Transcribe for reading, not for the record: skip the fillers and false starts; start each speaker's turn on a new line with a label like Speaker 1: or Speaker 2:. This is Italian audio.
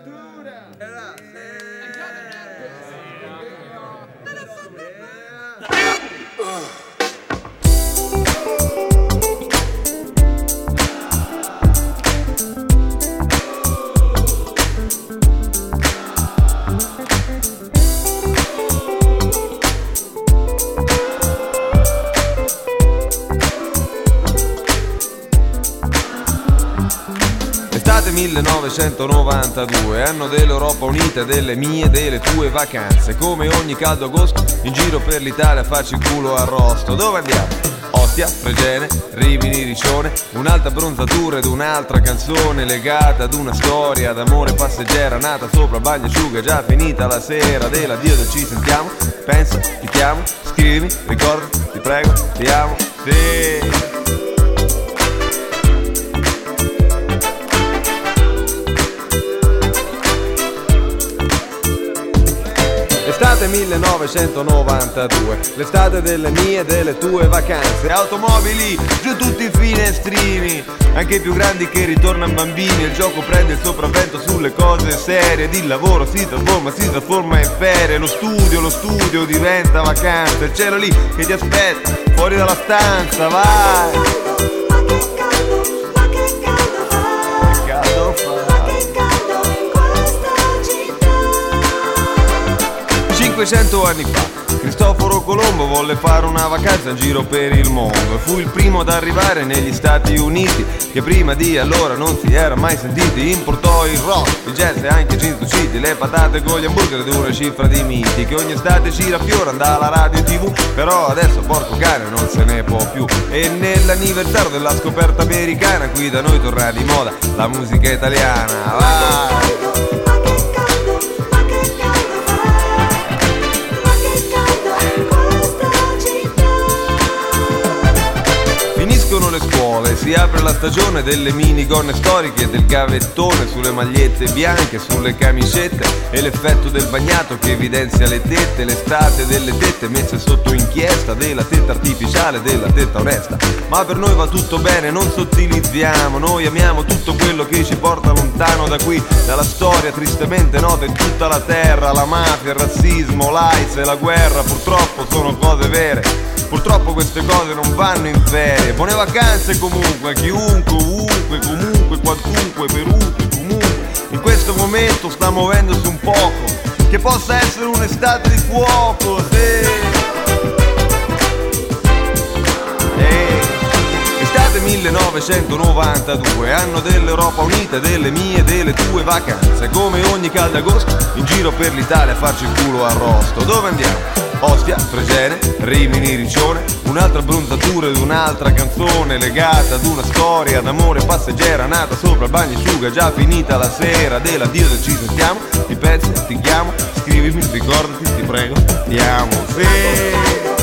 Speaker 1: Estate 1992, anno dell'Europa unita, delle mie, delle tue vacanze. Come ogni caldo agosto, in giro per l'Italia a farci il culo arrosto. Dove andiamo? Ostia, Fregene, Rimini, Riccione. Un'altra bronzatura ed un'altra canzone legata ad una storia d'amore passeggera nata sopra bagnasciuga, già finita la sera dell'addio del ci sentiamo. Pensa, ti chiamo, scrivimi, ricordati, ti prego, ti amo, sì. Estate 1992, l'estate delle mie e delle tue vacanze. Automobili, giù tutti i finestrini, anche i più grandi che ritornano bambini. Il gioco prende il sopravvento sulle cose serie. Il lavoro si trasforma in ferie. Lo studio diventa vacanza. Il cielo lì che ti aspetta, fuori dalla stanza, vai. 500 anni fa, Cristoforo Colombo volle fare una vacanza in giro per il mondo e fu il primo ad arrivare negli Stati Uniti, che prima di allora non si era mai sentiti. Importò il rock, il jazz e anche Cinto City, le patate con gli hamburger ed una cifra di miti che ogni estate ci raffiora dalla radio e TV. Però adesso porco cane non se ne può più, e nell'anniversario della scoperta americana qui da noi torna di moda la musica italiana, vai! Finiscono le scuole, si apre la stagione delle minigonne storiche e del gavettone sulle magliette bianche, sulle camicette, e l'effetto del bagnato che evidenzia le tette, l'estate delle tette messe sotto inchiesta, della tetta artificiale, della tetta onesta. Ma per noi va tutto bene, non sottilizziamo, noi amiamo tutto quello che ci porta lontano da qui, dalla storia tristemente nota in tutta la terra. La mafia, il razzismo, l'AIDS e la guerra purtroppo sono cose vere. Purtroppo queste cose non vanno in ferie. Buone vacanze comunque a chiunque, ovunque, comunque, quantunque, perunque, comunque. In questo momento sta muovendosi un poco, che possa essere un'estate di fuoco, sì. Estate 1992, anno dell'Europa unita, delle mie e delle tue vacanze. Come ogni caldo agosto, in giro per l'Italia a farci il culo arrosto. Dove andiamo? Ostia, Fregene, Rimini, Riccione. Un'altra bronzatura ed un'altra canzone legata ad una storia d'amore passeggera nata sopra il bagnasciuga, già finita la sera dell'addio del ci sentiamo. Ti penso, ti chiamo, scrivimi, ricordati, ti prego, ti amo, sì.